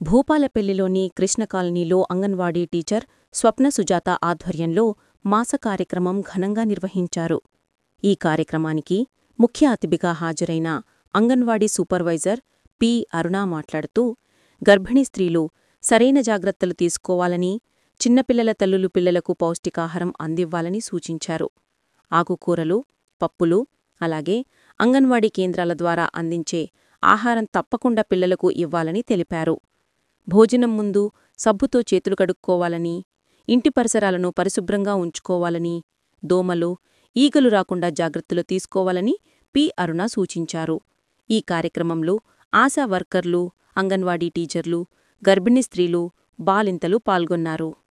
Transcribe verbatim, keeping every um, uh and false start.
భూపాలపల్లిలోని కృష్ణ కాలనీలో అంగన్వాడీ టీచర్ స్వప్న సుజాత ఆధ్వర్యంలో మాస కార్యక్రమం ఘనంగా నిర్వహించారు. ఈ కార్యక్రమానికి ముఖ్య అతిథిగా హాజరైన అంగన్వాడీ సూపర్వైజర్ పి. అరుణ మాట్లాడుతూ, గర్భిణీ స్త్రీలు సరైన జాగ్రత్తలు తీసుకోవాలని, చిన్నపిల్లల తల్లులు పిల్లలకు పౌష్టికాహారం అందివ్వాలని సూచించారు. ఆకుకూరలు, పప్పులు, అలాగే అంగన్వాడీ కేంద్రాల ద్వారా అందించే ఆహారం తప్పకుండా పిల్లలకు ఇవ్వాలని తెలిపారు. భోజనం ముందు సబ్బుతో చేతులు కడుక్కోవాలని, ఇంటి పరిసరాలను పరిశుభ్రంగా ఉంచుకోవాలని, దోమలు, ఈగలు రాకుండా జాగ్రత్తలు తీసుకోవాలని పి. అరుణ సూచించారు. ఈ కార్యక్రమంలో ఆశా వర్కర్లు, అంగన్వాడీ టీచర్లు, గర్భిణీ స్త్రీలు, బాలింతలు పాల్గొన్నారు.